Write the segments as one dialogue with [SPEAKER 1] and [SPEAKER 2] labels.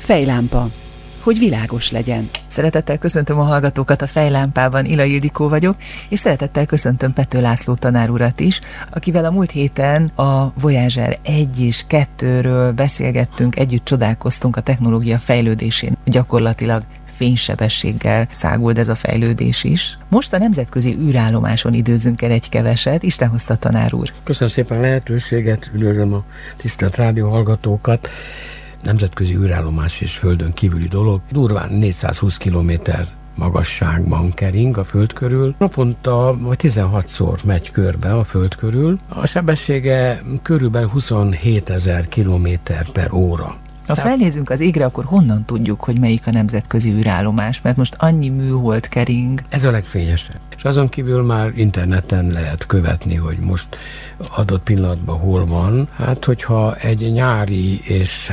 [SPEAKER 1] Fejlámpa, hogy világos legyen.
[SPEAKER 2] Szeretettel köszöntöm a hallgatókat a Fejlámpában, Ila Ildikó vagyok, és szeretettel köszöntöm Pető László tanár urat is, akivel a múlt héten a Voyager 1 és 2-ről beszélgettünk, együtt csodálkoztunk a technológia fejlődésén, gyakorlatilag fénysebességgel száguld ez a fejlődés is. Most a nemzetközi űrállomáson időzünk el egy keveset. Isten hozta, tanár úr.
[SPEAKER 3] Köszönöm szépen a lehetőséget, üdvözlöm a tisztelt rádióhallgatókat. Nemzetközi űrállomás és földön kívüli dolog. Durván 420 kilométer magasságban kering a Föld körül. Naponta 16-szor megy körbe a Föld körül. A sebessége körülbelül 27 000 kilométer per óra.
[SPEAKER 2] Ha felnézünk az égre, akkor honnan tudjuk, hogy melyik a nemzetközi űrállomás? Mert most annyi műhold kering.
[SPEAKER 3] Ez a legfényesebb. És azon kívül már interneten lehet követni, hogy most adott pillanatban hol van. Hát, hogyha egy nyári és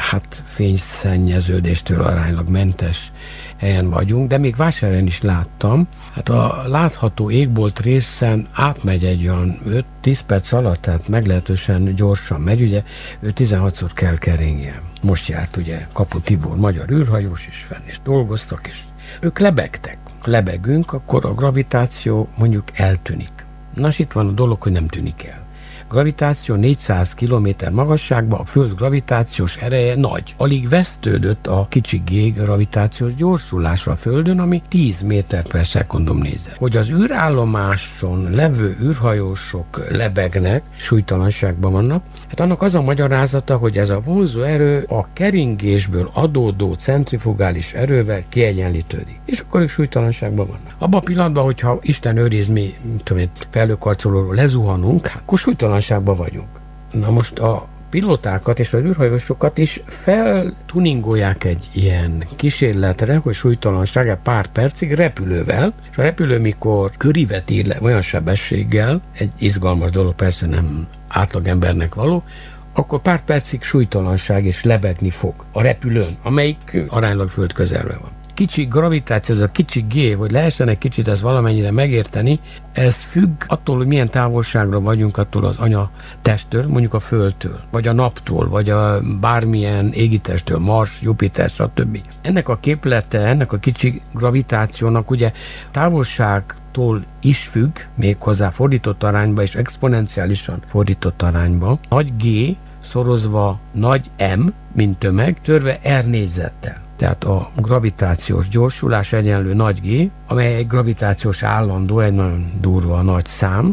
[SPEAKER 3] fényszennyeződéstől aránylag mentes helyen vagyunk, de még Vásárhelyen is láttam. Hát a látható égbolt részen átmegy egy olyan 5-10 perc alatt, tehát meglehetősen gyorsan megy, ugye ő 16-szor kell keringjen. Most járt ugye Kapu Tibor, magyar űrhajós is fenn, és dolgoztak, és ők lebegtek. Lebegünk, akkor a gravitáció mondjuk eltűnik. Nos, itt van a dolog, hogy nem tűnik el. Gravitáció 400 km magasságban, a Föld gravitációs ereje nagy. Alig vesztődött a kicsi G gravitációs gyorsulásra a Földön, ami 10 méter per szekundum négyzet. Hogy az űrállomáson levő űrhajósok lebegnek, súlytalanságban vannak, hát annak az a magyarázata, hogy ez a vonzó erő a keringésből adódó centrifugális erővel kiegyenlítődik. És akkor ők súlytalanságban vannak. Abban a pillanatban, hogyha Isten őriz, mi felhőkarcolóról lezuhanunk, akkor súlytalanságban vagyunk. Na most a pilótákat és az űrhajósokat is feltuningolják egy ilyen kísérletre, hogy súlytalanság pár percig repülővel, és a repülő mikor körívet ír le olyan sebességgel, egy izgalmas dolog, persze nem átlagembernek való, akkor pár percig súlytalanság és lebegni fog a repülőn, amelyik aránylag Föld közelben van. Kicsi gravitáció, ez a kicsi G, hogy lehessen egy kicsit ezt valamennyire megérteni, ez függ attól, hogy milyen távolságra vagyunk attól az anyatesttől, mondjuk a Földtől, vagy a Naptól, vagy a bármilyen égitesttől, Mars, Jupiter, stb. Ennek a képlete, ennek a kicsi gravitációnak ugye távolságtól is függ, méghozzá fordított arányba és exponenciálisan fordított arányba. Nagy G szorozva nagy M, mint tömeg, törve R négyzettel. Tehát a gravitációs gyorsulás egyenlő nagy G, amely egy gravitációs állandó, egy nagyon durva nagy szám,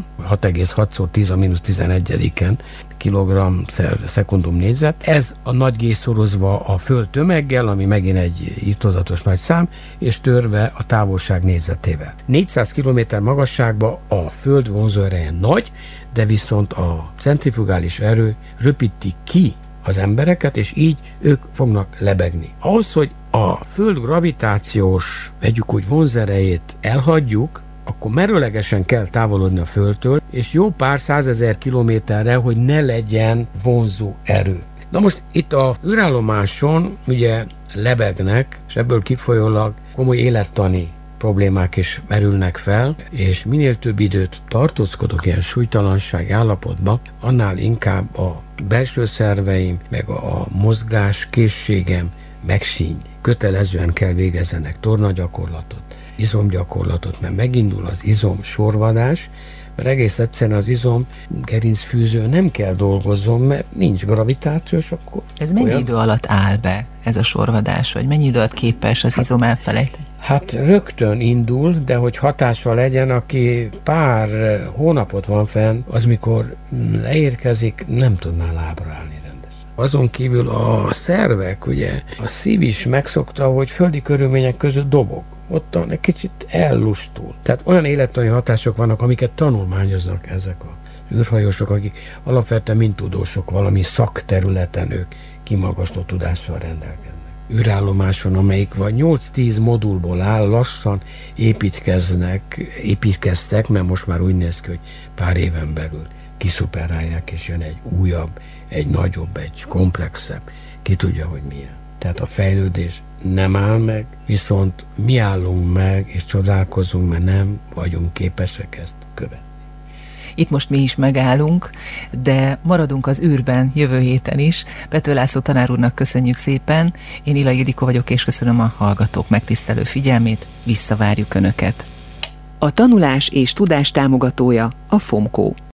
[SPEAKER 3] 6,6×10⁻11 kilogramm szekundum négyzet. Ez a nagy G szorozva a Föld tömeggel, ami megint egy irtózatos nagy szám, és törve a távolság négyzetével. 400 km magasságban a Föld vonzóereje nagy, de viszont a centrifugális erő röpíti ki az embereket, és így ők fognak lebegni. Ahhoz, hogy a Föld gravitációs, vegyük úgy, vonzerejét elhagyjuk, akkor merőlegesen kell távolodni a Földtől, és jó pár 100 000 kilométerre, hogy ne legyen vonzó erő. Na most itt a űrállomáson ugye lebegnek, és ebből kifolyólag komoly élettani problémák is merülnek fel, és minél több időt tartózkodok ilyen súlytalanság állapotban, annál inkább a belső szerveim, meg a mozgás készségem megsíny. Kötelezően kell végezzenek tornagyakorlatot, izomgyakorlatot, mert megindul az izom sorvadás, mert egész egyszerűen az izom gerincfűző nem kell dolgozzon, mert nincs gravitáció, és akkor...
[SPEAKER 2] Ez mennyi idő alatt áll be, ez a sorvadás, vagy mennyi idő alatt képes az izom elfelejteni?
[SPEAKER 3] Hát rögtön indul, de hogy hatással legyen, aki pár hónapot van fenn, az mikor leérkezik, nem tudná lábra állni rendesen. Azon kívül a szervek, ugye, a szív is megszokta, hogy földi körülmények között dobog. Ottan egy kicsit ellustul. Tehát olyan élettani hatások vannak, amiket tanulmányoznak ezek a űrhajósok, akik alapvetően mind tudósok, valami szakterületen ők kimagasló tudással rendelkeznek. Űrállomáson, amelyik vagy 8-10 modulból áll, lassan építkeztek, mert most már úgy néz ki, hogy pár éven belül kiszuperálják, és jön egy újabb, egy nagyobb, egy komplexebb, ki tudja, hogy milyen. Tehát a fejlődés nem áll meg, viszont mi állunk meg, és csodálkozunk, mert nem vagyunk képesek ezt követni.
[SPEAKER 2] Itt most mi is megállunk, de maradunk az űrben jövő héten is. Pető László tanár úrnak köszönjük szépen. Én Ilai Ildikó vagyok, és köszönöm a hallgatók megtisztelő figyelmét. Visszavárjuk Önöket.
[SPEAKER 1] A tanulás és tudás támogatója a FOMKO.